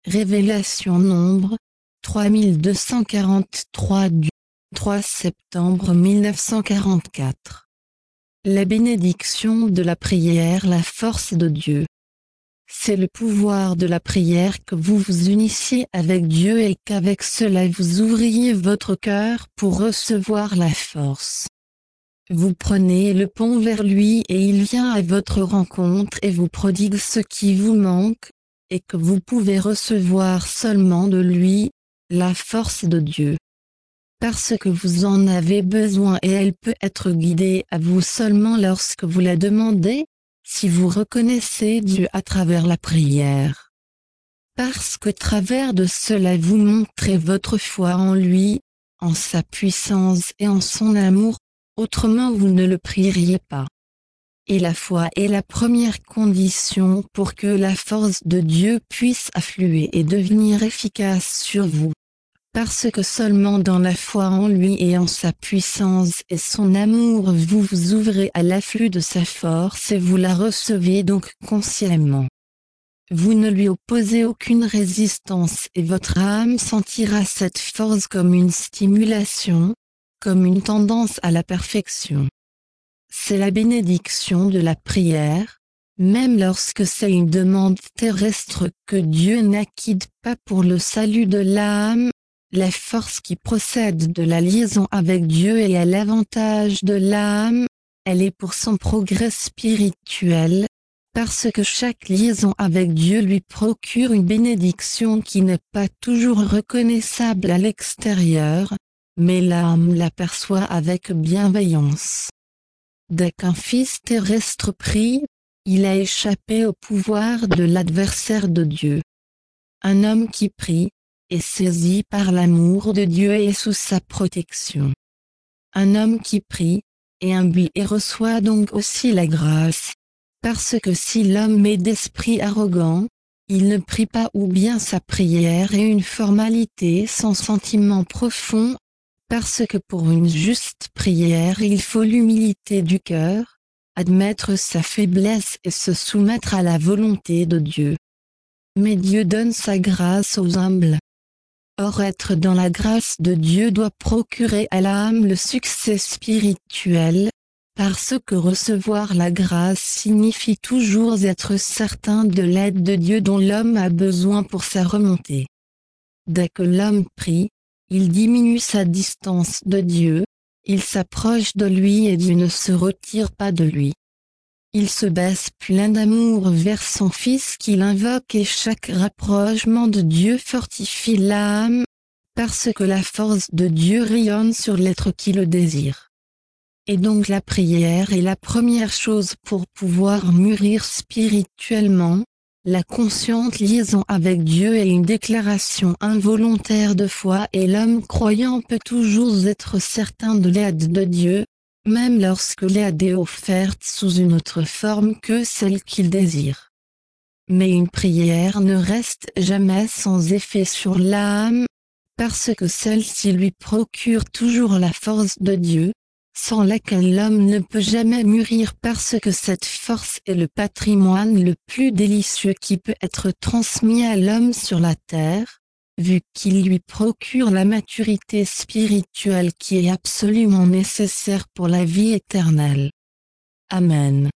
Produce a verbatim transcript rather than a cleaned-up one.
Révélation Nombre, trois mille deux cent quarante-trois du trois septembre mille neuf cent quarante-quatre. La bénédiction de la prière, la force de Dieu. C'est le pouvoir de la prière que vous vous unissiez avec Dieu et qu'avec cela vous ouvriez votre cœur pour recevoir la force. Vous prenez le pont vers lui et il vient à votre rencontre et vous prodigue ce qui vous manque, et que vous pouvez recevoir seulement de lui, la force de Dieu. Parce que vous en avez besoin et elle peut être guidée à vous seulement lorsque vous la demandez, si vous reconnaissez Dieu à travers la prière. Parce qu'au travers de cela vous montrez votre foi en lui, en sa puissance et en son amour, autrement vous ne le prieriez pas. Et la foi est la première condition pour que la force de Dieu puisse affluer et devenir efficace sur vous. Parce que seulement dans la foi en lui et en sa puissance et son amour vous vous ouvrez à l'afflux de sa force et vous la recevez donc consciemment. Vous ne lui opposez aucune résistance et votre âme sentira cette force comme une stimulation, comme une tendance à la perfection. C'est la bénédiction de la prière, même lorsque c'est une demande terrestre que Dieu n'acquitte pas pour le salut de l'âme, la force qui procède de la liaison avec Dieu et à l'avantage de l'âme, elle est pour son progrès spirituel, parce que chaque liaison avec Dieu lui procure une bénédiction qui n'est pas toujours reconnaissable à l'extérieur, mais l'âme l'aperçoit avec bienveillance. Dès qu'un fils terrestre prie, il a échappé au pouvoir de l'adversaire de Dieu. Un homme qui prie, est saisi par l'amour de Dieu et sous sa protection. Un homme qui prie, est imbu et reçoit donc aussi la grâce, parce que si l'homme est d'esprit arrogant, il ne prie pas ou bien sa prière est une formalité sans sentiment profond, parce que pour une juste prière il faut l'humilité du cœur, admettre sa faiblesse et se soumettre à la volonté de Dieu. Mais Dieu donne sa grâce aux humbles. Or être dans la grâce de Dieu doit procurer à l'âme le succès spirituel, parce que recevoir la grâce signifie toujours être certain de l'aide de Dieu dont l'homme a besoin pour sa remontée. Dès que l'homme prie, il diminue sa distance de Dieu, il s'approche de lui et Dieu ne se retire pas de lui. Il se baisse plein d'amour vers son Fils qu'il invoque et chaque rapprochement de Dieu fortifie l'âme, parce que la force de Dieu rayonne sur l'être qui le désire. Et donc la prière est la première chose pour pouvoir mûrir spirituellement. La consciente liaison avec Dieu est une déclaration involontaire de foi et l'homme croyant peut toujours être certain de l'aide de Dieu, même lorsque l'aide est offerte sous une autre forme que celle qu'il désire. Mais une prière ne reste jamais sans effet sur l'âme, parce que celle-ci lui procure toujours la force de Dieu, sans laquelle l'homme ne peut jamais mûrir parce que cette force est le patrimoine le plus délicieux qui peut être transmis à l'homme sur la terre, vu qu'il lui procure la maturité spirituelle qui est absolument nécessaire pour la vie éternelle. Amen.